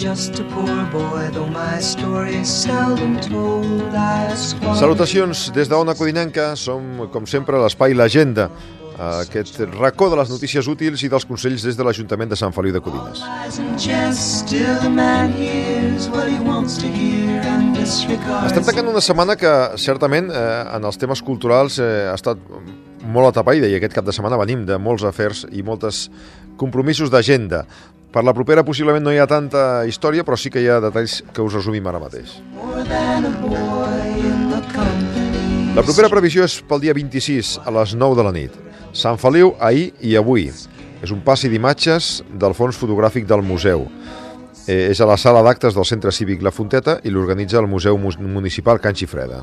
Salutacions des d'Ona Codinenca. Som, com sempre, a l'espai L'Agenda, aquest racó de les notícies útils i dels consells des de l'Ajuntament de Sant Feliu de Codines. Estem tancant una setmana que, certament, en els temes culturals ha estat molt atapeïda, i aquest cap de setmana venim de molts afers i molts compromisos d'agenda. Per la propera possiblement no hi ha tanta història, però sí que hi ha detalls que us resumim ara mateix. La propera previsió és pel dia 26 a les 9 de la nit. Sant Feliu ahir i avui. És un passi d'imatges del fons fotogràfic del museu. És a la sala d'actes del Centre Cívic La Fonteta i l'organitza el Museu Municipal Can Xifreda.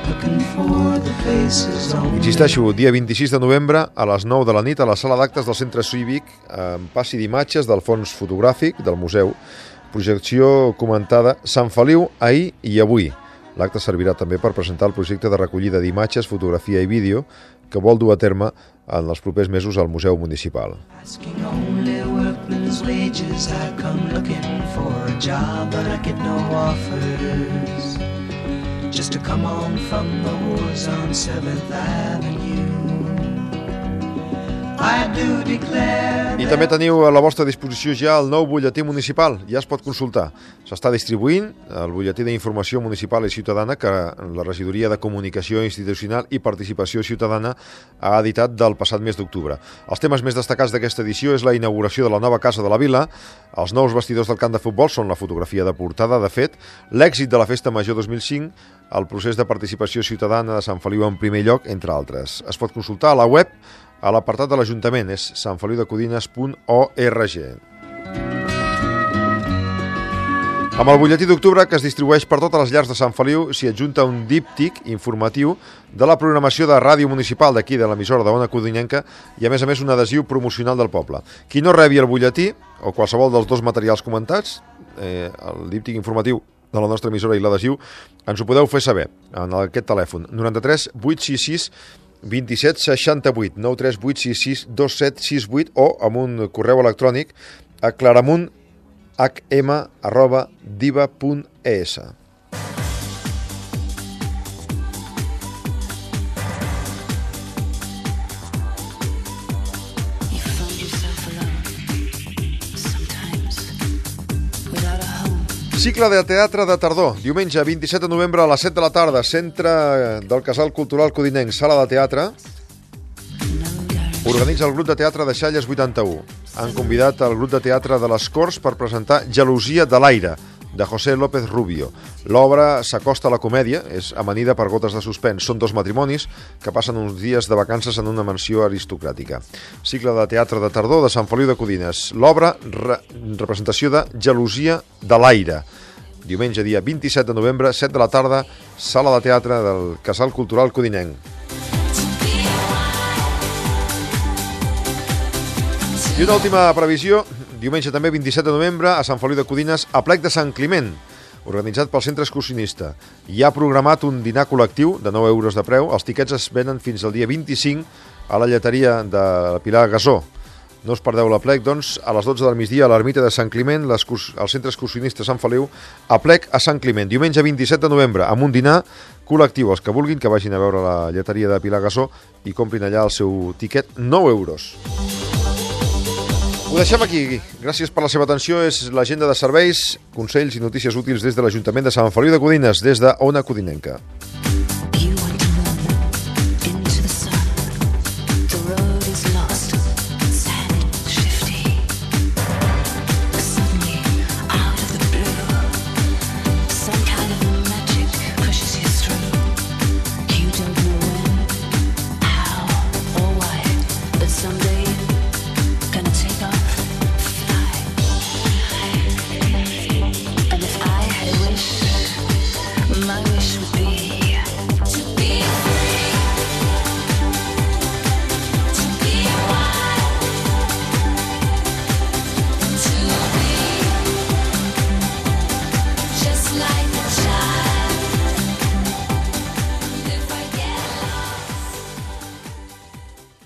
Insisteixo, dia 26 de novembre a les 9 de la nit a la sala d'actes del Centre Cívic, amb passi d'imatges del fons fotogràfic del museu, projecció comentada Sant Feliu ahir i avui. L'acte servirà també per presentar el projecte de recollida d'imatges, fotografia i vídeo que vol dur a terme en els propers mesos al Museu Municipal. I també teniu a la vostra disposició ja el nou butlletí municipal, ja es pot consultar. S'està distribuint el butlletí d'informació municipal i ciutadana que la Regidoria de Comunicació Institucional i Participació Ciutadana ha editat del passat mes d'octubre. Els temes més destacats d'aquesta edició és la inauguració de la nova Casa de la Vila, els nous vestidors del camp de futbol són la fotografia de portada, de fet, l'èxit de la Festa Major 2005, el procés de participació ciutadana de Sant Feliu en primer lloc, entre altres. Es pot consultar a la web, a l'apartat de l'Ajuntament, és santfeliudecodines.org. Amb el butlletí d'octubre, que es distribueix per totes les llars de Sant Feliu, s'hi adjunta un díptic informatiu de la programació de ràdio municipal d'aquí, de l'emissora d'Ona Codinenca, i a més un adhesiu promocional del poble. Qui no rebi el butlletí, o qualsevol dels dos materials comentats, el díptic informatiu de la nostra emissora i l'adhesiu, ens ho podeu fer saber en aquest telèfon 93 866 27 68 93 866 2768 o amb un correu electrònic a claramunt@diva.es. Cicle de teatre de tardor, diumenge 27 de novembre a les 7 de la tarda, Centre del Casal Cultural Codinenc, sala de teatre. Organitza el grup de teatre de Xalles 81. Han convidat el grup de teatre de les Corts per presentar Gelosia de l'aire, de José López Rubio. L'obra s'acosta a la comèdia, és amanida per gotes de suspens. Són dos matrimonis que passen uns dies de vacances en una mansió aristocràtica. Cicle de teatre de tardor de Sant Feliu de Codines. L'obra, representació de Gelosia de l'aire. Diumenge, dia 27 de novembre, 7 de la tarda, sala de teatre del Casal Cultural Codinenc. I una última previsió, diumenge també 27 de novembre a Sant Feliu de Codines, a Plec de Sant Climent, organitzat pel Centre Excursionista. Hi ha programat un dinar col·lectiu de 9 euros de preu. Els tiquets es venen fins al dia 25 a la lleteria de Pilar Gasó. No us perdeu la Plec, doncs, a les 12 del migdia a l'Ermita de Sant Climent, al Centre Excursionista Sant Feliu, a Plec a Sant Climent. Diumenge 27 de novembre, amb un dinar col·lectiu. Els que vulguin que vagin a veure la lleteria de Pilar Gasó i comprin allà el seu tiquet, 9 euros. Ho deixem aquí. Gràcies per la seva atenció. És l'agenda de serveis, consells i notícies útils des de l'Ajuntament de Sant Feliu de Codines, des d'Ona Codinenca.